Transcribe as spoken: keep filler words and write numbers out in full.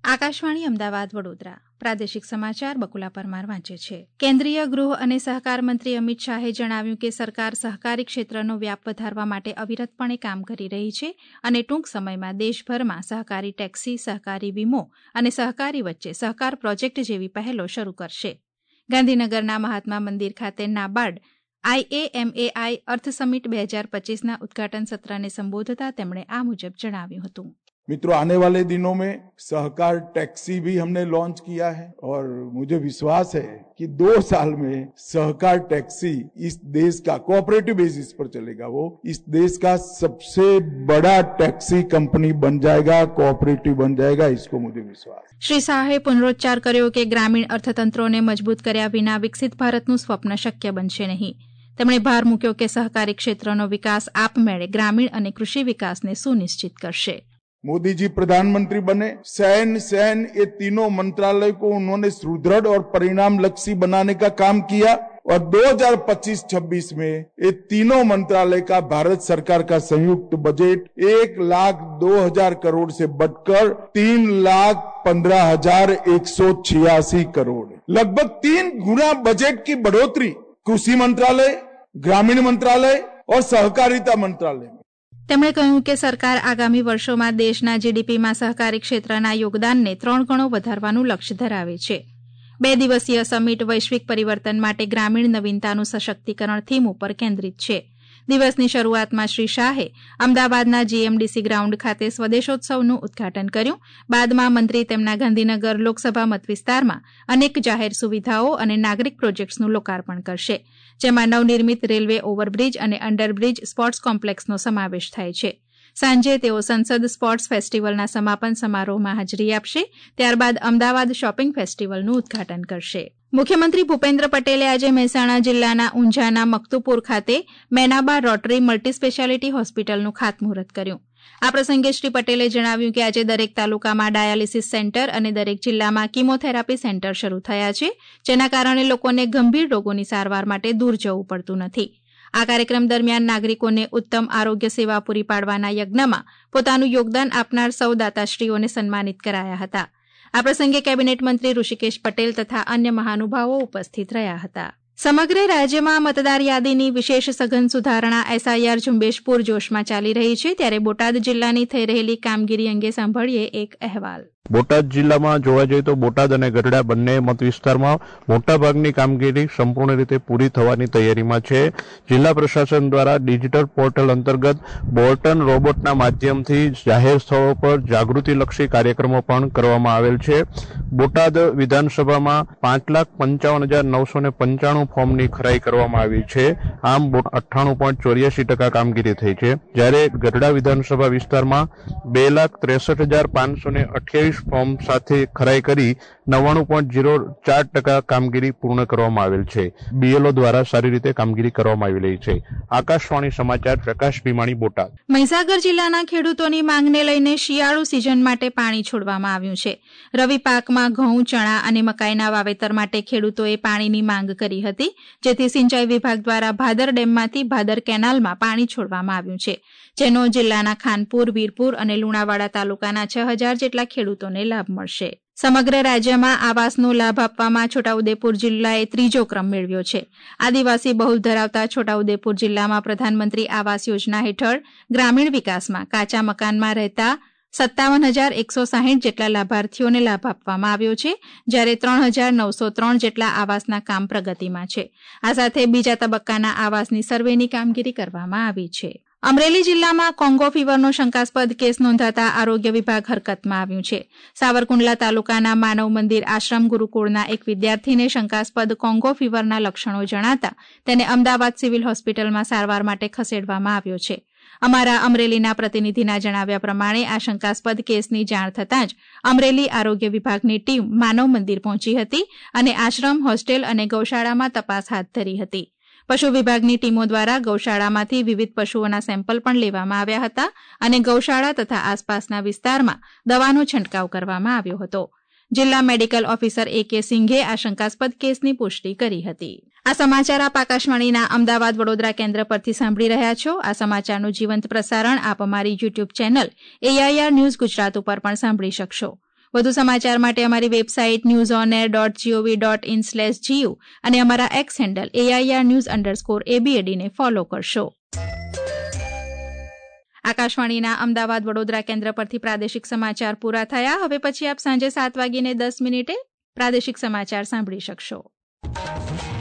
આકાશવાણી અમદાવાદ વડોદરા પ્રાદેશિક સમાચાર બકુલા પરમાર વાંચે છે. કેન્દ્રીય ગૃહ અને સહકાર મંત્રી અમિત શાહે જણાવ્યું કે સરકાર સહકારી ક્ષેત્રનો વ્યાપ વધારવા માટે અવિરતપણે કામ કરી રહી છે અને ટૂંક સમયમાં દેશભરમાં સહકારી ટેક્સી, સહકારી વીમો અને સહકારી વચ્ચે સહકાર પ્રોજેક્ટ જેવી પહેલો શરૂ કરશે. ગાંધીનગરના મહાત્મા મંદિર ખાતે નાબાર્ડ આઈએએમએઆઈ અર્થ સમિટ બે હજાર પચીસના ઉદઘાટન સત્રને સંબોધતા તેમણે આ મુજબ જણાવ્યું હતું. मित्रों, आने वाले दिनों में सहकार टैक्सी भी हमने लॉन्च किया है और मुझे विश्वास है कि दो साल में सहकार टैक्सी इस देश का कोऑपरेटिव बेसिस पर चलेगा, वो इस देश का सबसे बड़ा टैक्सी कंपनी बन जाएगा, कोऑपरेटिव बन जाएगा, इसको मुझे विश्वास. श्री शाहे पुनरोच्चार કર્યો કે ગ્રામીણ અર્થતંત્રોને મજબૂત કર્યા વિના વિકસિત ભારતનું સ્વપ્ન શક્ય બનશે નહીં. તેમણે ભાર મૂક્યો કે સહકારી ક્ષેત્રનો વિકાસ આપમેળે ગ્રામીણ અને કૃષિ વિકાસને સુનિશ્ચિત કરશે. मोदी जी प्रधानमंत्री बने, सैन सैन ये तीनों मंत्रालय को उन्होंने सुदृढ़ और परिणाम लक्ष्य बनाने का काम किया और दो हज़ार पच्चीस छब्बीस में ये तीनों मंत्रालय का भारत सरकार का संयुक्त बजट एक लाख दो हजार करोड़ से बढ़कर तीन लाख पंद्रह हजार एक सौ छियासी करोड़, लगभग तीन गुना बजट की बढ़ोतरी कृषि मंत्रालय, ग्रामीण मंत्रालय और सहकारिता मंत्रालय. તેમણે કહ્યું કે સરકાર આગામી વર્ષોમાં દેશના જીડીપીમાં સહકારી ક્ષેત્રના યોગદાનને ત્રણ ગણો વધારવાનું લક્ષ્ય ધરાવે છે. બે દિવસીય સમિટ વૈશ્વિક પરિવર્તન માટે ગ્રામીણ નવીનતાનું સશક્તિકરણ થીમ ઉપર કેન્દ્રિત છે. દિવસની શરૂઆતમાં શ્રી શાહે અમદાવાદના જીએમડીસી ગ્રાઉન્ડ ખાતે સ્વદેશોત્સવનું ઉદઘાટન કર્યું. બાદમાં મંત્રી તેમના ગાંધીનગર લોકસભા મતવિસ્તારમાં અનેક જાહેર સુવિધાઓ અને નાગરિક પ્રોજેક્ટ્સનું લોકાર્પણ કરશે, જેમાં નવનિર્મિત રેલવે ઓવરબ્રિજ અને અંડરબ્રિજ સ્પોર્ટ્સ કોમ્પ્લેક્સનો સમાવેશ થાય છે. સાંજે તેઓ સંસદ સ્પોર્ટ્સ ફેસ્ટિવલના સમાપન સમારોહમાં હાજરી આપશે. ત્યારબાદ અમદાવાદ શોપિંગ ફેસ્ટિવલનું ઉદઘાટન કરશે. મુખ્યમંત્રી ભૂપેન્દ્ર પટેલે આજે મહેસાણા જિલ્લાના ઊંઝાના મકતુપુર ખાતે મેનાબા રોટરી મલ્ટી સ્પેશિયાલિટી હોસ્પિટલનું ખાતમુહૂર્ત કર્યું. આ પ્રસંગે શ્રી પટેલે જણાવ્યું કે આજે દરેક તાલુકામાં ડાયાલિસિસ સેન્ટર અને દરેક જિલ્લામાં કિમોથેરાપી સેન્ટર શરૂ થયા છે, જેના કારણે લોકોને ગંભીર રોગોની સારવાર માટે દૂર જવું પડતું નથી. આ કાર્યક્રમ દરમિયાન નાગરિકોને ઉત્તમ આરોગ્ય સેવા પૂરી પાડવાના યજ્ઞમાં પોતાનું યોગદાન આપનાર સૌ દાતાશ્રીઓને સન્માનિત કરાયા હતા. આ પ્રસંગે કેબિનેટ મંત્રી ઋષિકેશ પટેલ તથા અન્ય મહાનુભાવો ઉપસ્થિત રહ્યા હતા. સમગ્ર રાજ્યમાં મતદાર યાદીની વિશેષ સઘન સુધારણા એસઆઈઆર ઝુંબેશ પૂરજોશમાં ચાલી રહી છે, ત્યારે બોટાદ જિલ્લાની થઈ રહેલી કામગીરી અંગે સાંભળીએ એક અહેવાલ. બોટાદ જિલ્લામાં જોવા જઈએ તો બોટાદ અને ગઢડા બંને મત વિસ્તારમાં મોટાભાગની કામગીરી સંપૂર્ણ રીતે પૂરી થવાની તૈયારીમાં છે. જિલ્લા પ્રશાસન દ્વારા ડિજિટલ પોર્ટલ અંતર્ગત બોર્ટન રોબોટના માધ્યમથી જાહેર સ્થળો પર જાગૃતિલક્ષી કાર્યક્રમો પણ કરવામાં આવેલ છે. બોટાદ વિધાનસભામાં પાંચ લાખ પંચાવન હજાર નવસો ને પંચાણું ફોર્મની ખરાઈ કરવામાં આવી છે. આમ અઠ્ઠાણું પોઈન્ટ ચોર્યાસી ટકા કામગીરી થઈ છે, જ્યારે ગઢડા વિધાનસભા વિસ્તારમાં બે લાખ ત્રેસઠ હજાર પાંચસો ને અઠ્યાવીસ ફોર્મ સાથે ખરાઈ કરી નવ્વાણું પોઈન્ટ ઝીરો ચાર ટકા કામગીરી પૂર્ણ કરવામાં આવેલ છે. બીએલઓ દ્વારા સારી રીતે કામગીરી કરવામાં આવી રહી છે. આકાશવાણી સમાચાર પ્રકાશ ભીમાણી, બોટાદ. મહીસાગર જિલ્લાના ખેડૂતોની માંગને લઈને શિયાળુ સિઝન માટે પાણી છોડવામાં આવ્યું છે. રવિ પાકમાં ઘઉં, ચણા અને મકાઈના વાવેતર માટે ખેડૂતોએ પાણીની માંગ કરી હતી, જેથી સિંચાઈ વિભાગ દ્વારા ભાદર ડેમમાંથી ભાદર કેનાલમાં પાણી છોડવામાં આવ્યું છે, જેનો જિલ્લાના ખાનપુર, વીરપુર અને લુણાવાડા તાલુકાના છ હજાર જેટલા ખેડૂતોને લાભ મળશે. સમગ્ર રાજ્યમાં આવાસનો લાભ આપવામાં છોટાઉદેપુર જિલ્લાએ ત્રીજો ક્રમ મેળવ્યો છે. આદિવાસી બહુલ ધરાવતા છોટાઉદેપુર જિલ્લામાં પ્રધાનમંત્રી આવાસ યોજના હેઠળ ગ્રામીણ વિકાસમાં કાચા મકાનમાં રહેતા સત્તાવન હજાર એકસો સાહીઠ જેટલા લાભાર્થીઓને લાભ આપવામાં આવ્યો છે, જ્યારે ત્રણ હજાર નવસો ત્રણ જેટલા આવાસના કામ પ્રગતિમાં છે. આ સાથે બીજા તબક્કાના આવાસની સર્વેની કામગીરી કરવામાં આવી છે. અમરેલી જિલ્લામાં કોંગો ફીવરનો શંકાસ્પદ કેસ નોંધાતા આરોગ્ય વિભાગ હરકતમાં આવ્યું છે. સાવરકુંડલા તાલુકાના માનવ મંદિર આશ્રમ ગુરુકુળના એક વિદ્યાર્થીને શંકાસ્પદ કોંગો ફીવરના લક્ષણો જણાતા તેને અમદાવાદ સિવિલ હોસ્પિટલમાં સારવાર માટે ખસેડવામાં આવ્યો છે. અમારા અમરેલીના પ્રતિનિધિના જણાવ્યા પ્રમાણે આ શંકાસ્પદ કેસની જાણ થતાં જ અમરેલી આરોગ્ય વિભાગની ટીમ માનવ મંદિર પહોંચી હતી અને આશ્રમ, હોસ્ટેલ અને ગૌશાળામાં તપાસ હાથ ધરી હતી. પશુ વિભાગની ટીમો દ્વારા ગૌશાળામાંથી વિવિધ પશુઓના સેમ્પલ પણ લેવામાં આવ્યા હતા અને ગૌશાળા તથા આસપાસના વિસ્તારમાં દવાનો છંટકાવ કરવામાં આવ્યો હતો. જિલ્લા મેડિકલ ઓફિસર એ કે સિંઘે આ શંકાસ્પદ કેસની પુષ્ટિ કરી હતી. આ સમાચાર આપ આકાશવાણીના અમદાવાદ વડોદરા કેન્દ્ર પરથી સાંભળી રહ્યા છો. આ સમાચારનું જીવંત પ્રસારણ આપ અમારી YouTube channel AIR news Gujarat ઉપર પણ સાંભળી શકશો. વધુ સમાચાર માટે અમારી website news on air dot GOV dot in slash GU અને અમારા X handle AIR news underscore એબીએડીને ફોલો કરશો. આકાશવાણીના અમદાવાદ વડોદરા કેન્દ્ર પરથી પ્રાદેશિક સમાચાર પૂરા થયા. હવે પછી આપ સાંજે સાત વાગીને દસ મિનિટે પ્રાદેશિક સમાચાર સાંભળી શકશો.